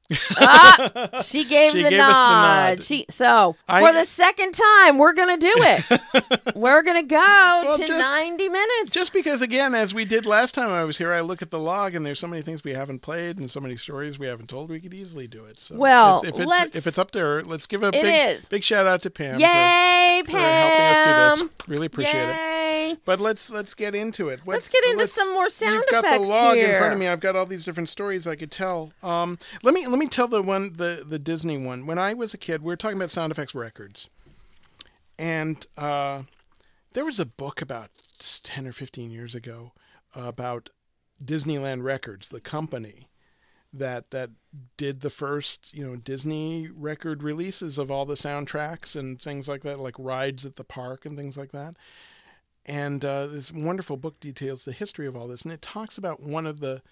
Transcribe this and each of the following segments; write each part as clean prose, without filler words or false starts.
She gave She the gave us the nod. For the second time, we're going to do it. We're going to go to 90 minutes. Just because, again, as we did last time I was here, I look at the log and there's so many things we haven't played and so many stories we haven't told, we could easily do it. So if it's up to her, let's give a big shout out to Pam. Yay, for Pam! helping us do this. Really appreciate it. But let's get into it. Let's get into some more sound effects. You've got the log here in front of me. I've got all these different stories I could tell. Let me tell the Disney one. When I was a kid, we were talking about sound effects records, and there was a book about 10 or 15 years ago about Disneyland Records, the company that did the first Disney record releases of all the soundtracks and things like that, like rides at the park and things like that. And this wonderful book details the history of all this, and it talks about one of the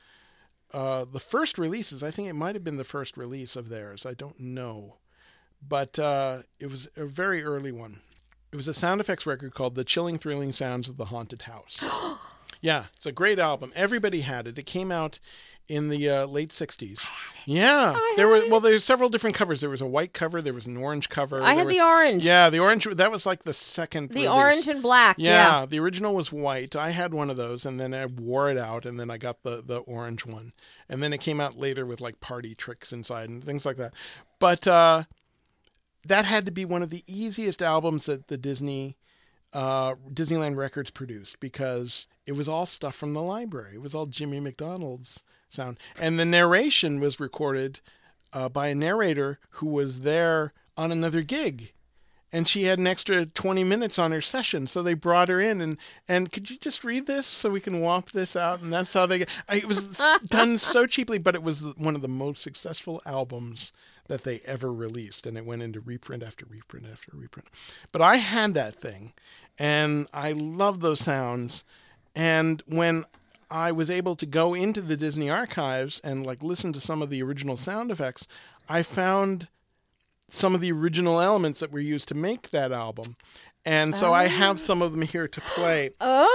first releases. I think it might have been the first release of theirs. I don't know, but it was a very early one. It was a sound effects record called "The Chilling, Thrilling Sounds of the Haunted House." Yeah, it's a great album. Everybody had it. It came out in the late 60s. Yeah. There's several different covers. There was a white cover. There was an orange cover. I had the orange. Yeah, the orange. That was like the second release. Orange and black. Yeah, the original was white. I had one of those, and then I wore it out, and then I got the orange one. And then it came out later with like party tricks inside and things like that. But that had to be one of the easiest albums that the Disneyland Records produced, because it was all stuff from the library. It was all Jimmy McDonald's sound. And the narration was recorded by a narrator who was there on another gig. And she had an extra 20 minutes on her session. So they brought her in and could you just read this so we can whomp this out? And that's how it was done so cheaply, but it was one of the most successful albums that they ever released. And it went into reprint after reprint after reprint. But I had that thing and I love those sounds. And when I was able to go into the Disney archives and like listen to some of the original sound effects, I found some of the original elements that were used to make that album. And so I have some of them here to play.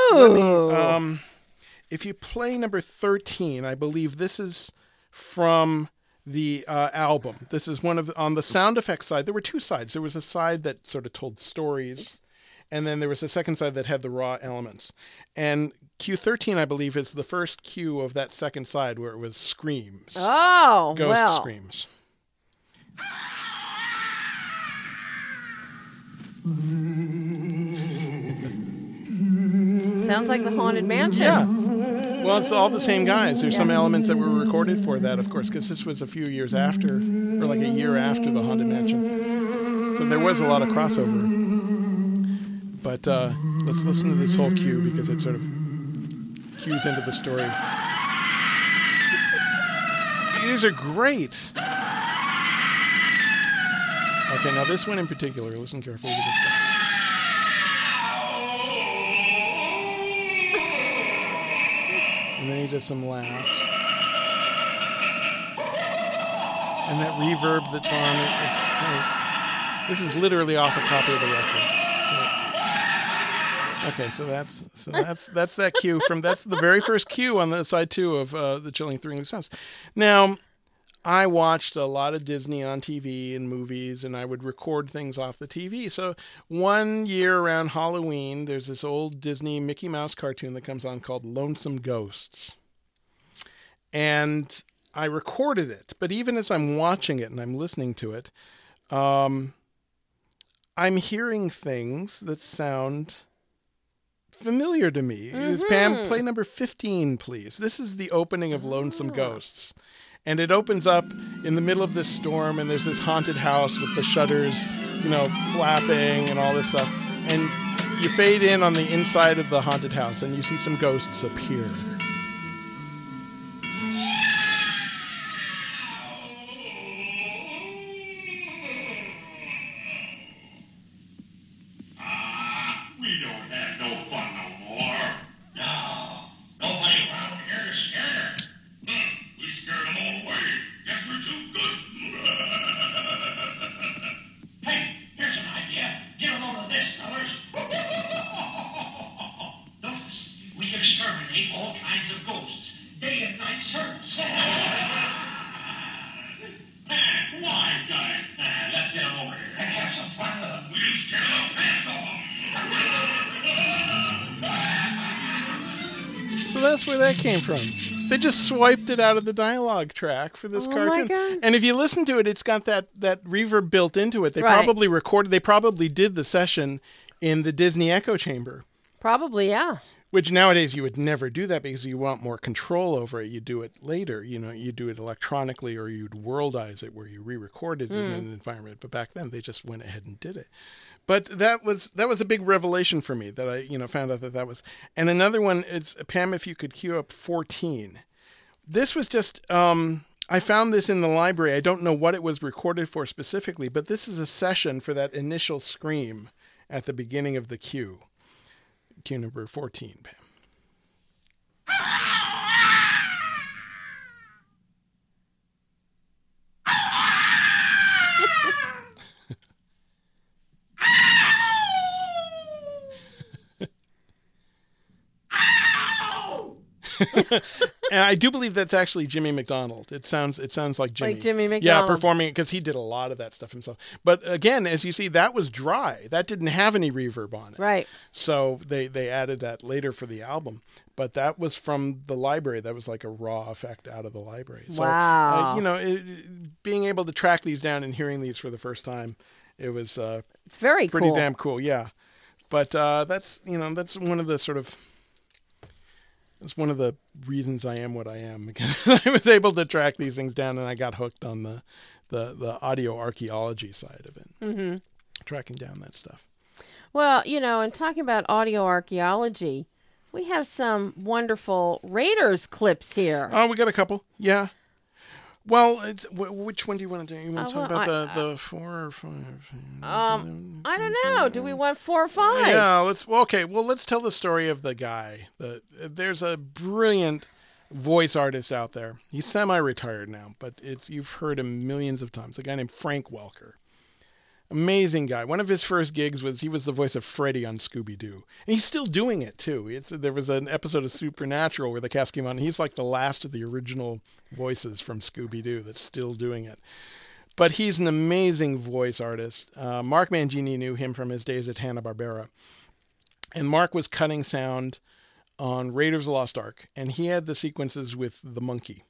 If you play number 13, I believe this is from the album. This is on the sound effects side. There were two sides. There was a side that sort of told stories, and then there was a second side that had the raw elements. And Q13, I believe, is the first cue of that second side where it was screams. Ghost screams. Sounds like the Haunted Mansion. Yeah. Well, it's all the same guys. There's some elements that were recorded for that, of course, because this was a few years after, or like a year after the Haunted Mansion. So there was a lot of crossover. But let's listen to this whole cue because it sort of cues into the story. These are great. Okay, now this one in particular, listen carefully to this guy. And then he does some laughs. And that reverb that's on it, it's great. This is literally off a copy of the record. So that's that cue that's the very first cue on the side 2 of the Chilling, Thrilling Sounds. Now, I watched a lot of Disney on TV and movies, and I would record things off the TV. So one year around Halloween, there's this old Disney Mickey Mouse cartoon that comes on called Lonesome Ghosts. And I recorded it. But even as I'm watching it and I'm listening to it, I'm hearing things that sound familiar to me. Mm-hmm. Pam, play number 15, please. This is the opening of Lonesome Ghosts. And it opens up in the middle of this storm, and there's this haunted house with the shutters, flapping and all this stuff. And you fade in on the inside of the haunted house, and you see some ghosts appear. We don't have no fun no more. No, nobody around here is scared. We scared them all away. Guess we're too good. Hey, here's an idea. Get a load of this, fellas. Notice, we can exterminate all kinds that's where that came from. They just swiped it out of the dialogue track for this cartoon. My God. And if you listen to it, it's got that reverb built into it. They Right. probably did the session in the Disney Echo Chamber. Probably, yeah. Which nowadays you would never do that because you want more control over it. You do it later. You do it electronically, or you'd worldize it where you re-record it in an environment. But back then they just went ahead and did it. But that was a big revelation for me that I found out that was. And another one is, Pam, if you could cue up 14. This was just I found this in the library. I don't know what it was recorded for specifically, but this is a session for that initial scream at the beginning of the cue. Cue number 14, Pam. And I do believe that's actually Jimmy McDonald. It sounds like Jimmy. Like Jimmy McDonald. Yeah, performing it because he did a lot of that stuff himself. But again, as you see, that was dry. That didn't have any reverb on it. Right. So they added that later for the album. But that was from the library. That was like a raw effect out of the library. So, wow. Being able to track these down and hearing these for the first time, it was It's very pretty cool. damn cool. Yeah. But that's one of the sort of. It's one of the reasons I am what I am, because I was able to track these things down, and I got hooked on the audio archaeology side of it, tracking down that stuff. Well, and talking about audio archaeology, we have some wonderful Raiders clips here. Oh, we got a couple. Yeah. Well, which one do you want to do? You want to talk about the 4 or 5? I don't know. Do we want 4 or 5? Yeah, let's tell the story of the guy. There's a brilliant voice artist out there. He's semi-retired now, but you've heard him millions of times. A guy named Frank Welker. Amazing guy. One of his first gigs was he was the voice of Freddy on Scooby-Doo. And he's still doing it, too. There was an episode of Supernatural where the cast came on, and he's like the last of the original voices from Scooby-Doo that's still doing it. But he's an amazing voice artist. Mark Mangini knew him from his days at Hanna-Barbera. And Mark was cutting sound on Raiders of the Lost Ark, and he had the sequences with the monkey.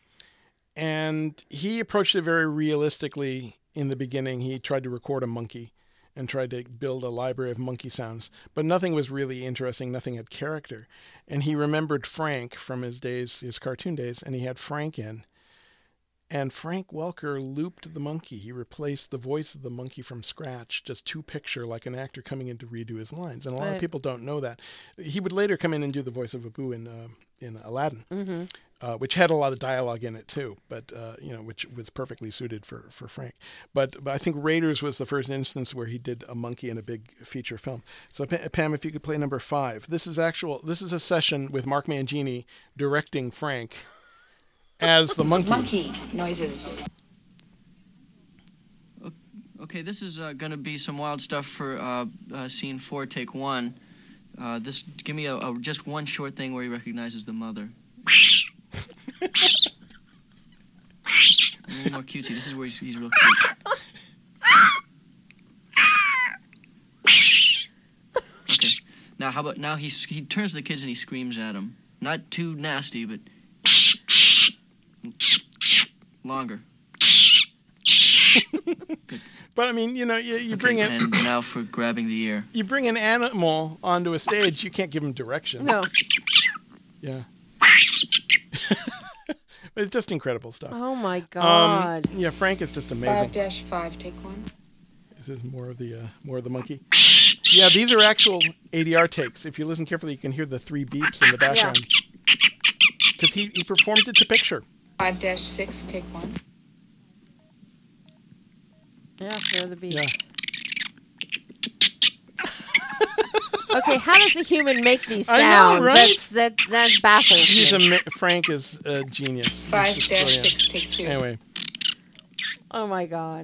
And he approached it very realistically. In the beginning, he tried to record a monkey and tried to build a library of monkey sounds, but nothing was really interesting. Nothing had character. And he remembered Frank from his cartoon days, and he had Frank in. And Frank Welker looped the monkey. He replaced the voice of the monkey from scratch, just to picture like an actor coming in to redo his lines. And a lot of people don't know that. He would later come in and do the voice of Abu in Aladdin, which had a lot of dialogue in it too, but which was perfectly suited for Frank. But I think Raiders was the first instance where he did a monkey in a big feature film. So Pam, if you could play number 5. This is a session with Mark Mangini directing Frank as the monkey. Monkey noises. Okay, this is going to be some wild stuff for scene 4, take 1. Give me just one short thing where he recognizes the mother. A little more cutesy. This is where he's real cute. Okay. Now he turns to the kids and he screams at them. Not too nasty, but longer. Good. But I mean, you bring in. And now for grabbing the ear. You bring an animal onto a stage, you can't give him direction. No. Yeah. It's just incredible stuff. Oh my God. Frank is just amazing. 5-5, take 1. This is more of the monkey. Yeah, these are actual ADR takes. If you listen carefully, you can hear the 3 beeps in the background. Because he performed it to picture. 5-6, take 1. Yeah, hear the beep. Yeah. Okay, how does a human make these sounds? I know, right? That baffles me. Frank is a genius. 5-6, take 2. Anyway. Oh my God.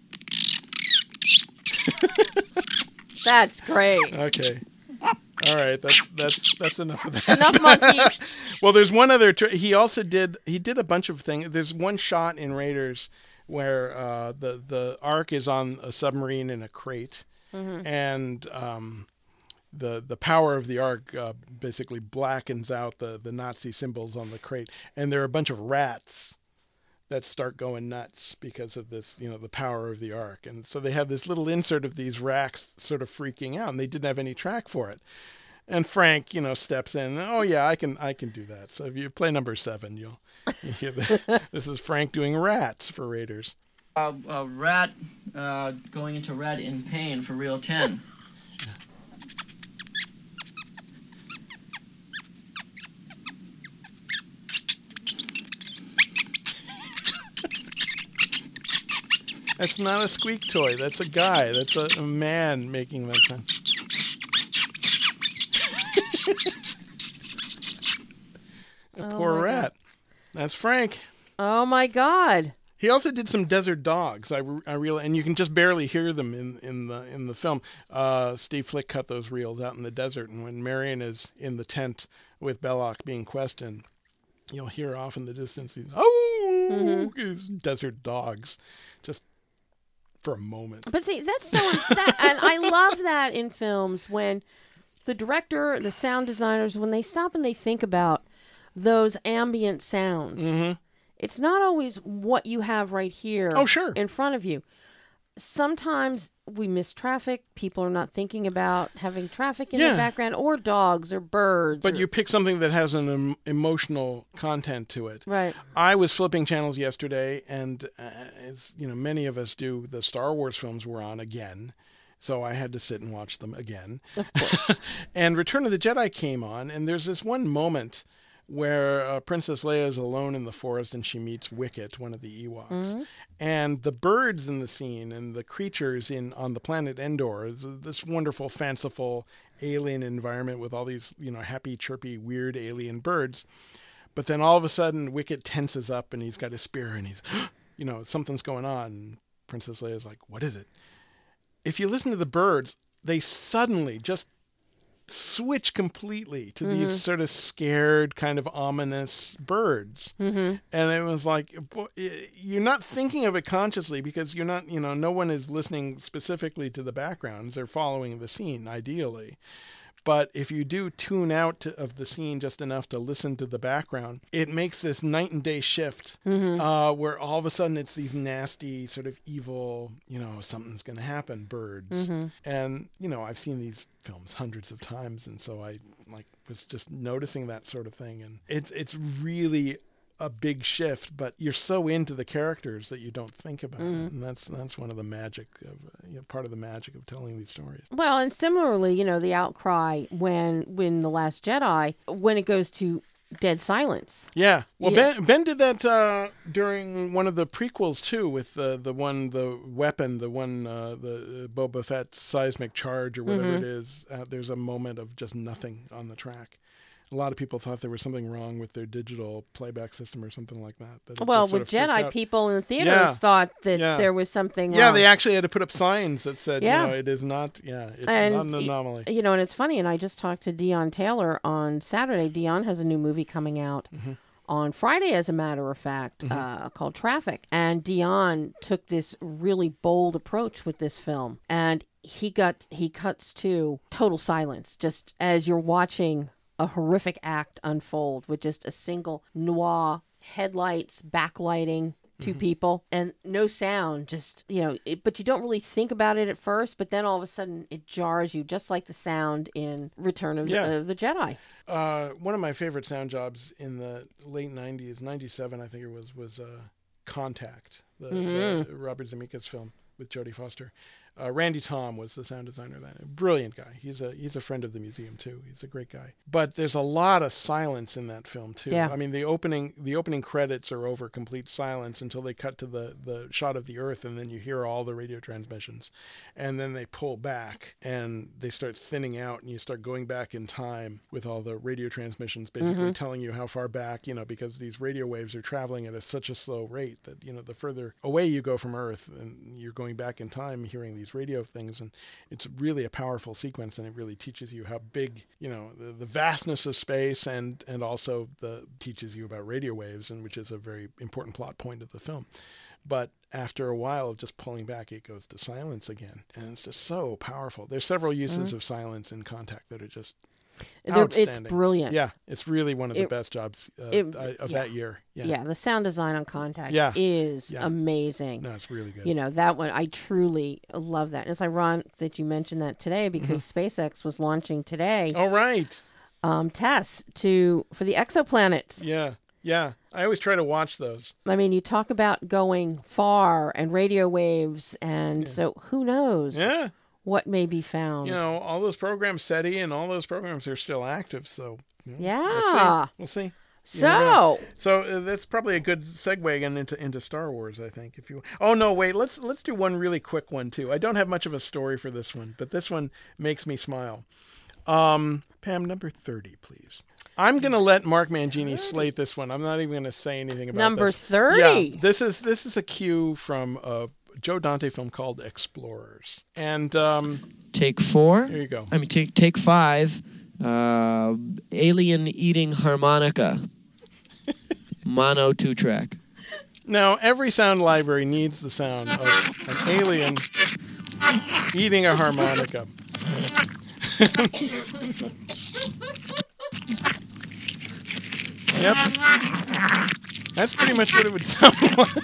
That's great. Okay. All right. That's enough of that. Enough monkey. Well, there's one other. He also did a bunch of things. There's one shot in Raiders where the Ark is on a submarine in a crate, and the power of the Ark basically blackens out the Nazi symbols on the crate, and there are a bunch of rats that start going nuts because of this, the power of the Ark. And so they have this little insert of these rats sort of freaking out, and they didn't have any track for it. And Frank, steps in. Oh yeah, I can do that. So if you play number 7, you'll hear this is Frank doing rats for Raiders. A rat going into rat in pain for reel 10. That's not a squeak toy. That's a guy. That's a man making that sound. Poor rat. God. That's Frank. Oh my God. He also did some desert dogs. I realize, and you can just barely hear them in the film. Steve Flick cut those reels out in the desert, and when Marion is in the tent with Belloc being questioned, you'll hear off in the distance these these desert dogs, just for a moment. But see, that's so, and I love that in films when the director, the sound designers, when they stop and they think about those ambient sounds. Mm-hmm. It's not always what you have right here in front of you. Sometimes we miss traffic. People are not thinking about having traffic in the background, or dogs or birds. But you pick something that has an emotional content to it. Right. I was flipping channels yesterday, and as many of us do, the Star Wars films were on again. So I had to sit and watch them again. Of course. And Return of the Jedi came on, and there's this one moment where Princess Leia is alone in the forest and she meets Wicket, one of the Ewoks. Mm-hmm. And the birds in the scene and the creatures on the planet Endor is this wonderful, fanciful alien environment with all these, happy, chirpy, weird alien birds. But then all of a sudden, Wicket tenses up and he's got his spear and he's, something's going on. And Princess Leia's like, what is it? If you listen to the birds, they suddenly just switch completely to these sort of scared, kind of ominous birds. Mm-hmm. And it was like, you're not thinking of it consciously because you're not, no one is listening specifically to the backgrounds. They're following the scene, ideally. But if you do tune out of the scene just enough to listen to the background, it makes this night and day shift where all of a sudden it's these nasty, sort of evil, something's going to happen, birds. Mm-hmm. And, I've seen these films hundreds of times, and so I was just noticing that sort of thing. And it's really a big shift, but you're so into the characters that you don't think about it, and that's one of the magic of part of the magic of telling these stories. Well, and similarly, the outcry when The Last Jedi, when it goes to dead silence. Yeah, well, Ben did that during one of the prequels too, with the weapon, the Boba Fett's seismic charge or whatever it is. There's a moment of just nothing on the track. A lot of people thought there was something wrong with their digital playback system or something like that. Well, with Jedi, people in the theaters thought that there was something wrong. Yeah, they actually had to put up signs that said, it is not, it's not an anomaly. And it's funny, and I just talked to Dion Taylor on Saturday. Dion has a new movie coming out on Friday, as a matter of fact, called Traffic. And Dion took this really bold approach with this film. And he cuts to total silence, just as you're watching a horrific act unfold with just a single noir, headlights, backlighting, two people, and no sound, just, but you don't really think about it at first, but then all of a sudden it jars you, just like the sound in Return of the Jedi. One of my favorite sound jobs in the late 90s, 97 I think it was Contact, the Robert Zemeckis film with Jodie Foster. Randy Tom was the sound designer of that. Brilliant guy. He's a friend of the museum too. He's a great guy. But there's a lot of silence in that film too. Yeah. I mean, the opening credits are over complete silence until they cut to the shot of the Earth, and then you hear all the radio transmissions, and then they pull back and they start thinning out, and you start going back in time with all the radio transmissions, basically telling you how far back, because these radio waves are traveling at such a slow rate that the further away you go from Earth, and you're going back in time, hearing these radio things, and it's really a powerful sequence, and it really teaches you how big, the vastness of space, and also teaches you about radio waves, and which is a very important plot point of the film. but after a while of just pulling back, it goes to silence again. And it's just so powerful. There's several uses of silence in Contact that are just outstanding. It's brilliant. Yeah, it's really one of the best jobs of that year. Yeah, the sound design on Contact is amazing. No, it's really good. You know, that one, I truly love that. And it's ironic that you mentioned that today because SpaceX was launching today Oh, right. tests for the exoplanets. Yeah. Yeah. I always try to watch those. I mean, you talk about going far and radio waves, and so who knows Yeah. what may be found. You know, all those programs, SETI and all those programs are still active. So, Yeah. We'll see. So, That's probably a good segue again into Star Wars, I think. Oh no, wait, let's do one really quick one too. I don't have much of a story for this one, but this one makes me smile. Pam, number 30, please. I'm gonna let Mark Mangini slate this one. I'm not even gonna say anything about number this. 30. Yeah, this is a cue from a Joe Dante film called Explorers, and Take 4. here you go. I mean, take 5. Alien eating harmonica. Mono 2-track. Now, every sound library needs the sound of an alien eating a harmonica. Yep. That's pretty much what it would sound like.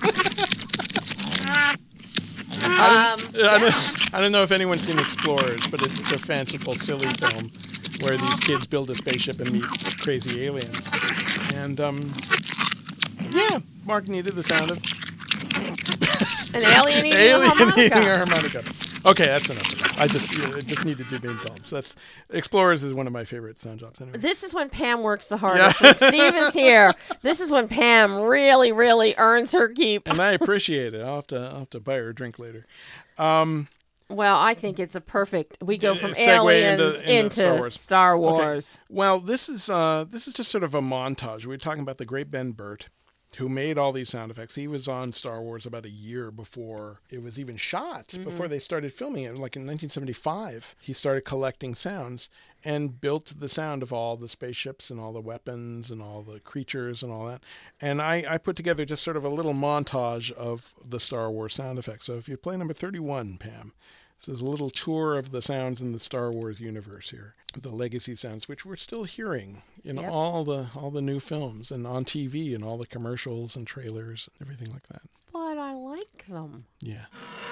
I don't know if anyone's seen Explorers, but it's a fanciful, silly film where these kids build a spaceship and meet crazy aliens. And, yeah, Mark needed the sound of An alien eating a alien harmonica. eating a harmonica. Okay, that's enough of that. I just needed to be involved. So that's Explorers is one of my favorite sound jobs. Anyway. This is when Pam works the hardest. When Steve is here, this is when Pam really, really earns her keep. And I appreciate it. I'll have to buy her a drink later. Well, I think it's a perfect. We go from Segue aliens into Star Wars. Okay. Well, this is just sort of a montage. We were talking about the great Ben Burt, who made all these sound effects. He was on Star Wars about a year before it was even shot, before they started filming it. Like in 1975, he started collecting sounds and built the sound of all the spaceships and all the weapons and all the creatures and all that. And I put together just sort of a little montage of the Star Wars sound effects. So if you play number 31, Pam, this is a little tour of the sounds in the Star Wars universe here. The legacy sounds, which we're still hearing in all the new films and on TV and all the commercials and trailers and everything like that. But I like them. Yeah.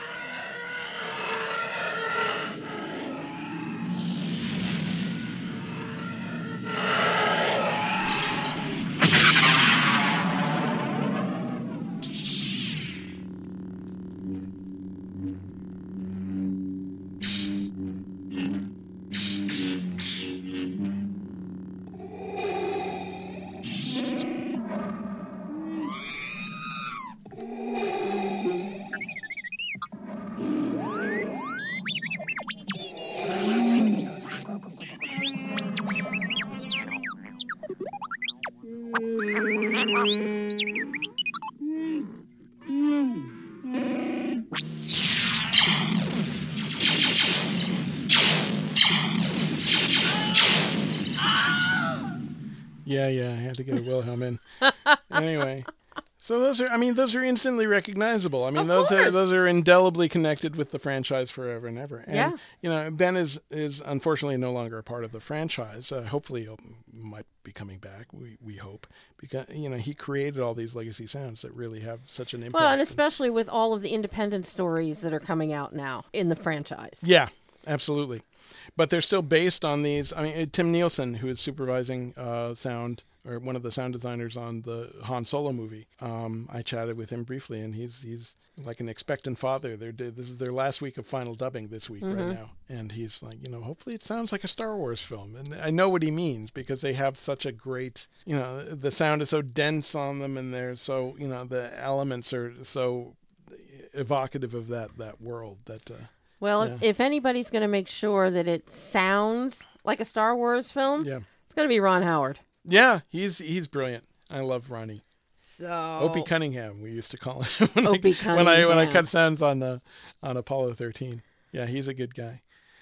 Yeah, I had to get a Wilhelm in. Anyway, so those are instantly recognizable. I mean, those are indelibly connected with the franchise forever and ever. And, Ben is unfortunately no longer a part of the franchise. Hopefully he might be coming back, we hope, because, he created all these legacy sounds that really have such an impact. Well, and especially with all of the independent stories that are coming out now in the franchise. Yeah, absolutely. But they're still based on these. I mean, Tim Nielsen, who is supervising sound, or one of the sound designers on the Han Solo movie, I chatted with him briefly, and he's like an expectant father. This is their last week of final dubbing this week right now, and he's like, hopefully it sounds like a Star Wars film. And I know what he means, because they have such a great, the sound is so dense on them, and they're so, the elements are so evocative of that world that. Well, if anybody's going to make sure that it sounds like a Star Wars film, it's going to be Ron Howard. Yeah, he's brilliant. I love Ronnie. So Opie Cunningham, we used to call him when I cut sounds on Apollo 13. Yeah, he's a good guy.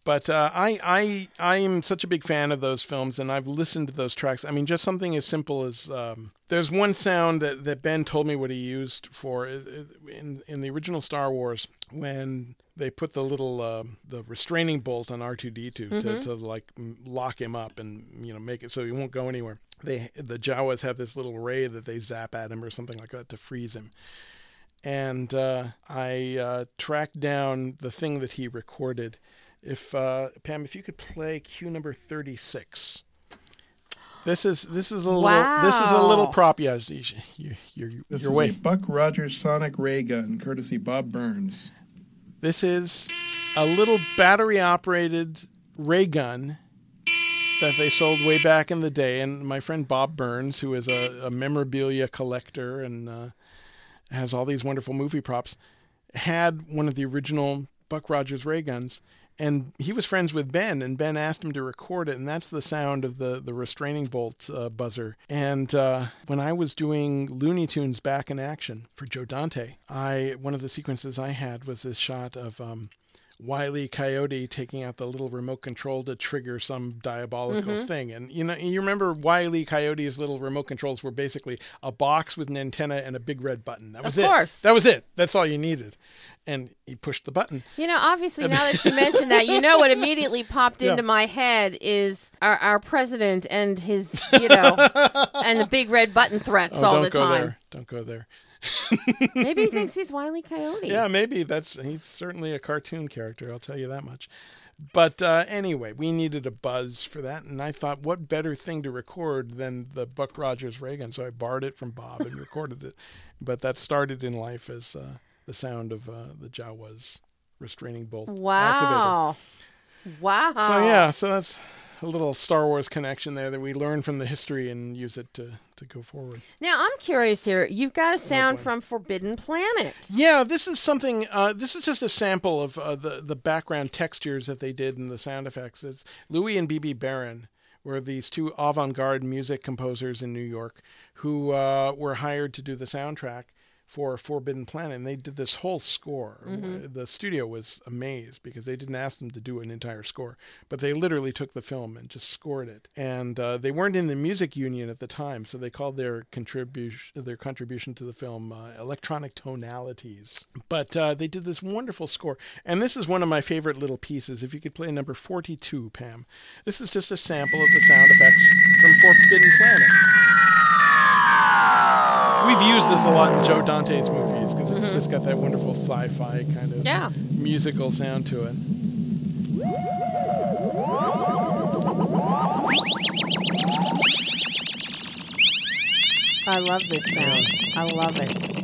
But I am such a big fan of those films, and I've listened to those tracks. I mean, just something as simple as there's one sound that Ben told me what he used for in the original Star Wars when they put the little the restraining bolt on R2D2 to like lock him up and make it so he won't go anywhere. The Jawas have this little ray that they zap at him or something like that to freeze him. And I tracked down the thing that he recorded. If Pam, if you could play cue number 36. This is a little prop. Yeah, you're This is way. a Buck Rogers sonic ray gun, courtesy Bob Burns. This is a little battery-operated ray gun that they sold way back in the day. And my friend Bob Burns, who is a memorabilia collector and has all these wonderful movie props, had one of the original Buck Rogers ray guns. And he was friends with Ben, and Ben asked him to record it, and that's the sound of the restraining bolt buzzer. And when I was doing Looney Tunes Back in Action for Joe Dante, one of the sequences I had was this shot of Wile E. Coyote taking out the little remote control to trigger some diabolical thing. And you remember Wile E. Coyote's little remote controls were basically a box with an antenna and a big red button. That was it. Of course. That was it. That's all you needed. And he pushed the button. Obviously, now that you mentioned that, what immediately popped into my head is our president and his, and the big red button threats all the time. Don't go there. Maybe he thinks he's Wile E. Coyote. Yeah, maybe. He's certainly a cartoon character, I'll tell you that much. But anyway, we needed a buzz for that, and I thought, what better thing to record than the Buck Rogers ray gun? So I borrowed it from Bob and recorded it. But that started in life as the sound of the Jawas restraining bolt activator. Wow. So that's a little Star Wars connection there that we learn from the history and use it to go forward. Now, I'm curious here. You've got a sound from Forbidden Planet. Yeah, this is something, this is just a sample of the background textures that they did in the sound effects. It's Louis and B.B. Barron were these two avant-garde music composers in New York who were hired to do the soundtrack for Forbidden Planet, and they did this whole score. The studio was amazed because they didn't ask them to do an entire score, but they literally took the film and just scored it. And they weren't in the music union at the time, so they called their contribution to the film electronic tonalities. But they did this wonderful score, and this is one of my favorite little pieces. If you could play number 42, Pam. This is just a sample of the sound effects from Forbidden Planet. We've used this a lot in Joe Dante's movies because it's just got that wonderful sci-fi kind of musical sound to it. I love this sound. I love it.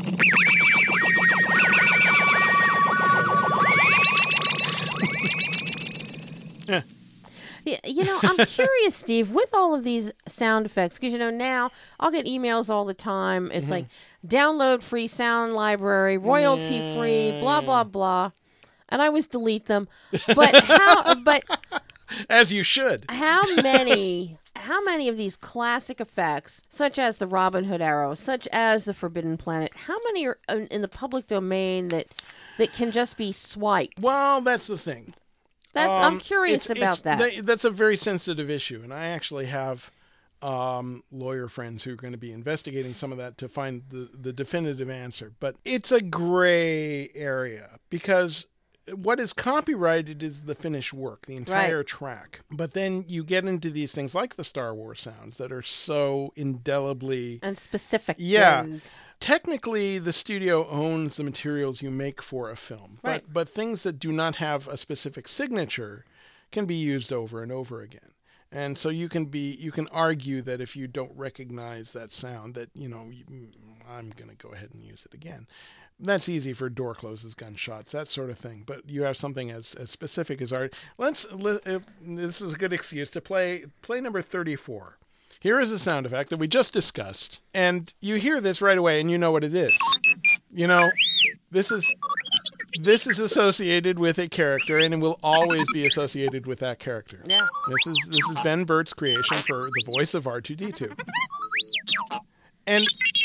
Yeah, I'm curious, Steve, with all of these sound effects, because, now I'll get emails all the time. It's like, download free sound library, royalty free, blah, blah, blah. And I always delete them. But as you should. How many of these classic effects, such as the Robin Hood arrow, such as the Forbidden Planet, how many are in the public domain that can just be swiped? Well, that's the thing. I'm curious about that. That's a very sensitive issue, and I actually have lawyer friends who are going to be investigating some of that to find the definitive answer. But it's a gray area because what is copyrighted is the finished work, the entire track. But then you get into these things like the Star Wars sounds that are so indelibly and specific. Yeah. Technically, the studio owns the materials you make for a film, but things that do not have a specific signature can be used over and over again. And so you can argue that if you don't recognize that sound, that I'm going to go ahead and use it again. That's easy for door closes, gunshots, that sort of thing. But you have something as specific as art. This is a good excuse to play number 34. Here is a sound effect that we just discussed, and you hear this right away, and you know what it is. This is associated with a character, and it will always be associated with that character. Yeah. This is Ben Burtt's creation for the voice of R2-D2. And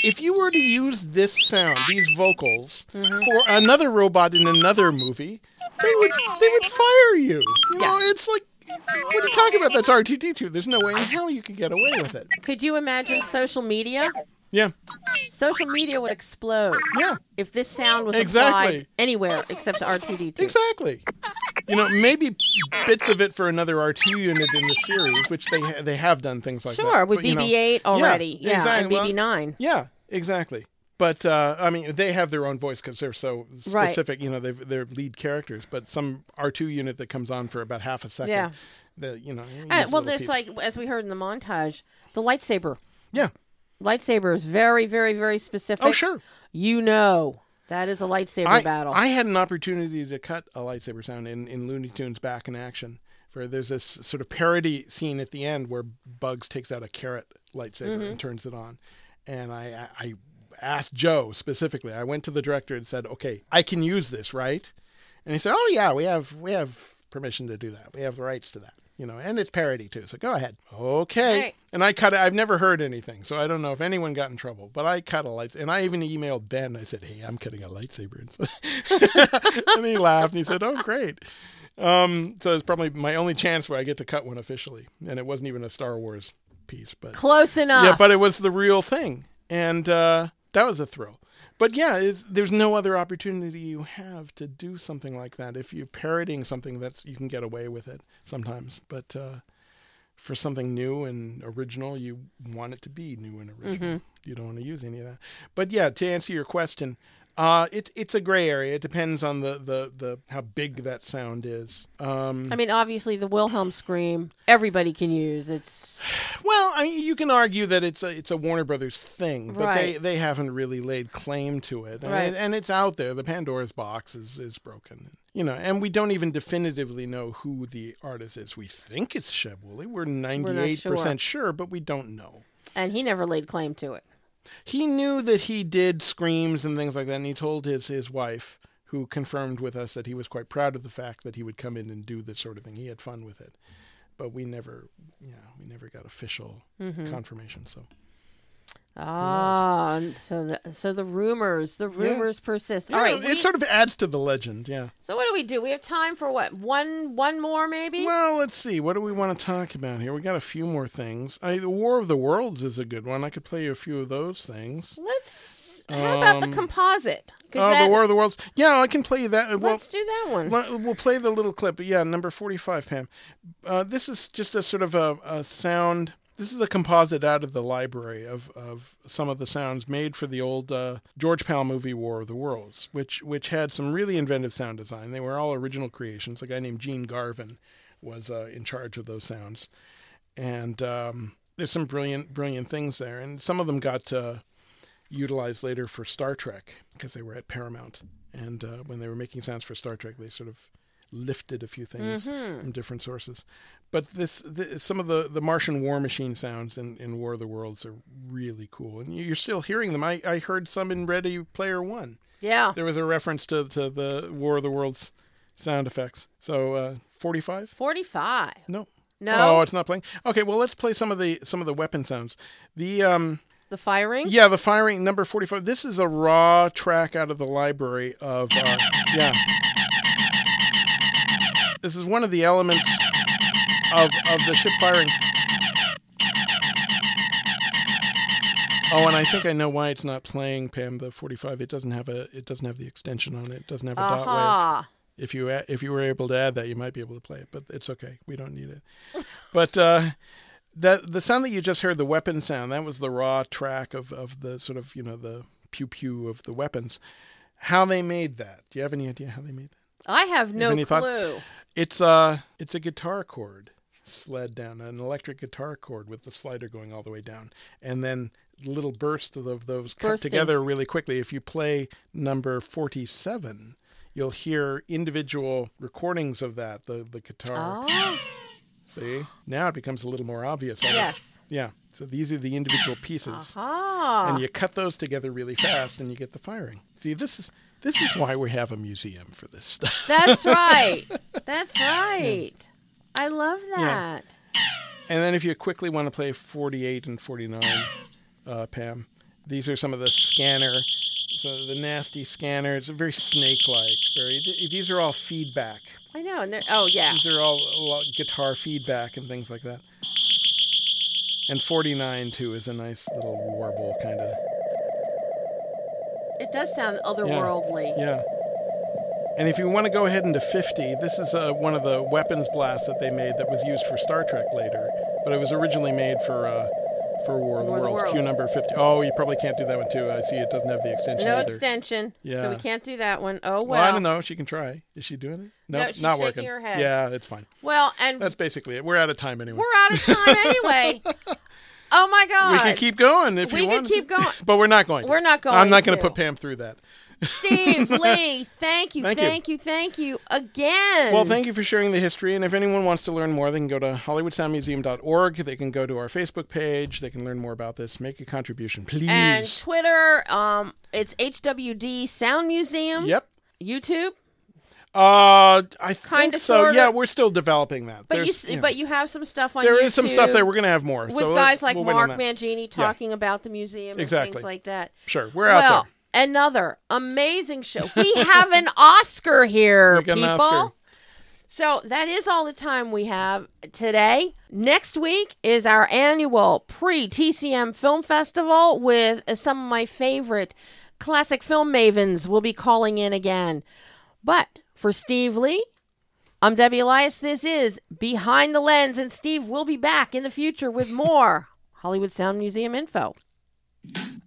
if you were to use this sound, these vocals, for another robot in another movie, they would fire you. You know, it's like, what are you talking about? That's R2-D2. There's no way in hell you could get away with it. Could you imagine social media? Yeah. Social media would explode. Yeah. If this sound was Exactly. applied anywhere except to R2-D2. Exactly. You know, maybe bits of it for another R2 unit in the series, which they have done things like that. Sure, with But, you know, BB-8 already. Yeah, Yeah, exactly. and BB-9. Yeah, exactly. But I mean, they have their own voice because they're so specific. You know, they're lead characters. But some R2 unit that comes on for about half a second. Yeah. You know. use a Well, little there's piece. like, as we heard in the montage, the lightsaber. Yeah. Lightsaber is very, very, very specific. Oh, sure. You know that is a lightsaber battle. I had an opportunity to cut a lightsaber sound in Looney Tunes Back in Action. There's this sort of parody scene at the end where Bugs takes out a carrot lightsaber and turns it on. And I asked Joe specifically. I went to the director and said, "Okay, I can use this, right?" And he said, "Oh yeah, we have permission to do that. We have the rights to that, you know, and it's parody too. So go ahead." Okay. Right. And I cut it. I've never heard anything, so I don't know if anyone got in trouble. But I cut a lightsaber, and I even emailed Ben. I said, "Hey, I'm cutting a lightsaber," and he laughed and he said, "Oh, great." So it's probably my only chance where I get to cut one officially, and it wasn't even a Star Wars piece, but Close enough. yeah, but it was the real thing, and that was a thrill. But yeah, there's no other opportunity you have to do something like that. If you're parodying something, you can get away with it sometimes. But for something new and original, you want it to be new and original. You don't want to use any of that. But yeah, to answer your question, it's a gray area. It depends on the how big that sound is. I mean, obviously, the Wilhelm scream, everybody can use. It's Well, I mean, you can argue that it's a Warner Brothers thing, but Right. they haven't really laid claim to it, and, Right. and it's out there. The Pandora's box is broken, you know, and we don't even definitively know who the artist is. We think it's Sheb Woolley. We're 98% sure, but we don't know. and he never laid claim to it. He knew that he did screams and things like that, and he told his wife, who confirmed with us that he was quite proud of the fact that he would come in and do this sort of thing. He had fun with it, but we never got official confirmation. So Ah, so the rumors persist. yeah, All right, it sort of adds to the legend. Yeah. so what do? We have time for what? One more maybe? Well, let's see. What do we want to talk about here? We got a few more things. The War of the Worlds is a good one. I could play you a few of those things. How about the composite? 'Cause The War of the Worlds. Yeah, I can play you that. Well, let's do that one. we'll play the little clip. Yeah, number 45, Pam. This is just a sort of a sound. This is a composite out of the library of some of the sounds made for the old George Pal movie War of the Worlds, which had some really inventive sound design. They were all original creations. A guy named Gene Garvin was in charge of those sounds. And there's some brilliant things there. And some of them got utilized later for Star Trek because they were at Paramount. And when they were making sounds for Star Trek, they sort of lifted a few things from different sources. But some of the Martian war machine sounds in War of the Worlds are really cool. And you're still hearing them. I heard some in Ready Player One. Yeah. There was a reference to the War of the Worlds sound effects. So 45? 45. No. No. Oh, it's not playing. Okay, well let's play some of the weapon sounds. The firing? Yeah, the firing, number 45. This is a raw track out of the library of yeah. This is one of the elements of the ship firing. Oh, and I think I know why it's not playing, Pam. The 45. It doesn't have the extension on it. It doesn't have a dot wave. If you were able to add that, you might be able to play it, but it's okay. We don't need it. But the sound that you just heard, the weapon sound, that was the raw track of the sort of, the pew pew of the weapons. How they made that? Do you have any idea how they made that? I have no any thought? clue. It's a guitar cord slid down, an electric guitar cord with the slider going all the way down, and then little bursts of those cut together really quickly. If you play number 47, you'll hear individual recordings of that, the guitar. Oh. See? Now it becomes a little more obvious. Yes. Yeah. So these are the individual pieces. Aha. And you cut those together really fast and you get the firing. See, this is why we have a museum for this stuff. That's right. That's right. I love that. And then if you quickly want to play 48 and 49, Pam, These are some of the scanner, so the nasty scanner. It's very snake-like. These are all feedback. I know. And oh, yeah. These are all a lot guitar feedback and things like that. And 49, too, is a nice little warble kind of. It does sound otherworldly. Yeah. And if you want to go ahead into 50, this is one of the weapons blasts that they made that was used for Star Trek later. But it was originally made for War of the Worlds, Q number 50. Oh, you probably can't do that one, too. I see it doesn't have the extension No either. extension. Yeah. So we can't do that one. Oh, well. Well, I don't know. She can try. Is she doing it? No, she's not shaking working. her head. Yeah, it's fine. Well, and That's basically it. We're out of time anyway. we're out of time anyway. Oh, my God. We could keep going if you want. We could keep going. But we're not going to. We're not going I'm not going to. to put Pam through that. Steve, Lee, thank you again. Well, thank you for sharing the history. And if anyone wants to learn more, they can go to HollywoodSoundMuseum.org. They can go to our Facebook page. They can learn more about this. Make a contribution, please. And Twitter, it's HWD Sound Museum. Yep. YouTube. I think Kinda, so. sorta. Yeah, we're still developing that. But you have some stuff on There YouTube. is some stuff there. We're going to have more. With so guys like we'll wait Mark on that. Mangini talking about the museum and things like that. Sure, we're out there. Another amazing show. We have an Oscar here, We got people. an Oscar. So that is all the time we have today. Next week is our annual pre-TCM Film Festival with some of my favorite classic film mavens will be calling in again. But for Steve Lee, I'm Debbie Elias. This is Behind the Lens, and Steve will be back in the future with more Hollywood Sound Museum info.